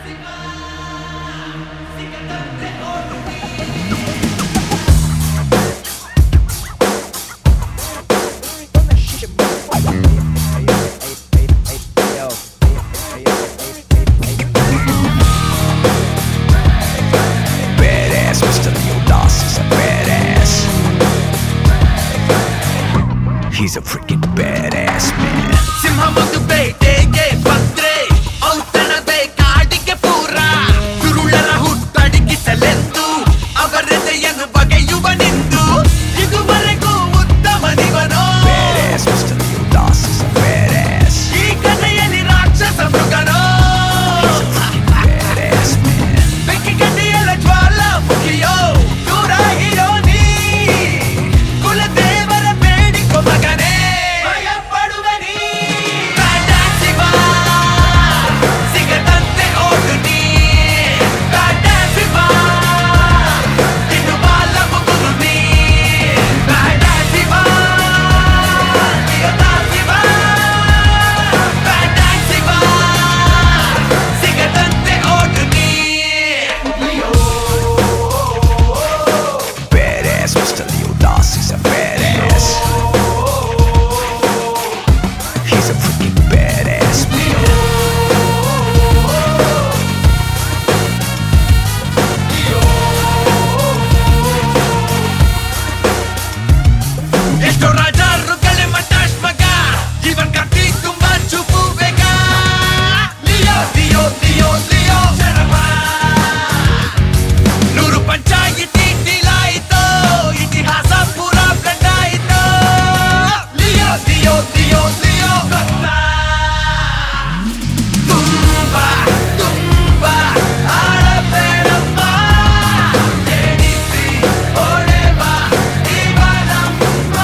Badass, Mr. Leo Das is a badass. He's a freaking badass man. ಸಿಂಹಮೊಂದು ಬೇಟೆಗೆ ಬಂದ್ರೆ ಔತಣವೇ ಕಾಡಿಗೆ ಪೂರ ಕುರುಳರ ಹುಟ್ಟಡಗಿಸಲೆಂದು ಅವರೆದೆಯನ್ನು ಬಗೆಯುವನೆಂದು ಇದುವರೆಗೂ ಉತ್ತಮನಿವನೋ. Badass, Mr. Leo Das is a badass. ಈ ಕಥೆಯಲ್ಲಿ ರಾಕ್ಷಸ ಮೃಗನೋ. He's a freaking badass man. ಬೆಂಕಿ ಗಡ್ಡೆಯಲ್ಲ ಜ್ವಾಲಾಮುಖಿಯೋ ದೂರ ಇರೋ ನೀ ಕುಲದೇವರ ಬೇಡಿಕೊ ಮಗನೇ ಭಯ ಪಡುವೆ ನೀ. ಬ್ಯಾಡಾಸ್ ಶಿವ ಸಿಗದಂತೆ ಓಡು ನೀ. ಬ್ಯಾಡಾಸ್ ಶಿವ ಇನ್ನು ಬಾಲ ಮುಗುರು ನೀ. ಬ್ಯಾಡಾಸ್ ಶಿವ ಸಿಗದಾಸ್ ಶಿವ. ಬ್ಯಾಡಾಸ್ ಶಿವ ಸಿಗದಂತೆ ಓಡು ನೀ. Badass, Mr. Leo Das is a badass. He's a freaking badass man. ಎಷ್ಟೋ ರಾಜರುಗಳೇ ಮಟಾಶ್ ಮಗ ಜೀವನ್ ಕಟ್ಟಿ ತುಂಬಾ ಚುಪು ಬೇಗ. ಲಿಯೋ ಲಿಯೋ ಲಿಯೋ ಲಿಯೋ ಶರಮ ನೂರು ಪಂಚಾಯಿತಿ ಡೀಲಾಯಿತು ಇತಿಹಾಸ ಪೂರ ಬ್ಲಡ್ ಆಯಿತು. ಲಿಯೋ ಲಿಯೋ ಲಿಯೋ ಲಿಯೋ ಗೊತ್ತ ತುಂಬಾ ತುಂಬಾ ಆಡಬೇಡಮ್ಮ ಎಣಿಸಿ ಹೊಡೆವ ಇವನಮ್ಮ.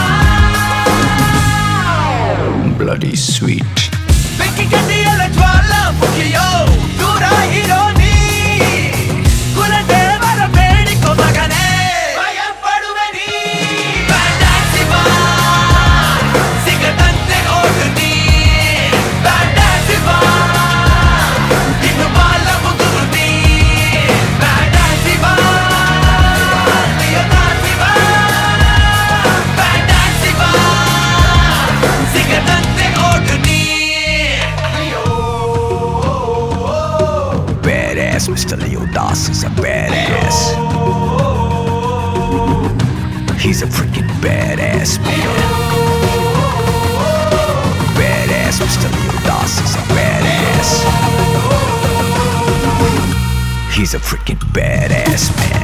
Bloody sweet. ಬೆಂಕಿ ಗಡ್ಡೆಯಲ್ಲ ಜ್ವಾಲಾಮುಖಿಯೋ ದೂರ ಇರೋ ನೀ ಕುಲದೇವರ ಬೇಡಿಕೊ ಮಗನೇ ಭಯ ಪಡುವೆ ನೀ. ಬ್ಯಾಡಾಸ್ ಶಿವ ಸಿಗದಂತೆ ಓಡು ನೀ. ಬ್ಯಾಡಾಸ್ ಶಿವ ಇನ್ನು ಬಾಲ ಮುಗುರು ನೀ. ಬ್ಯಾಡಾಸ್ ಶಿವ ಸಿಗದಾಸ್ ಶಿವ. ಬ್ಯಾಡಾಸ್ ಶಿವ ಸಿಗದಂತೆ ಓಡು ನೀ. Badass, Mr. Leo Das is a badass. He's a freaking badass man. Badass, Mr. Leo Das is a badass. He's a freaking badass man.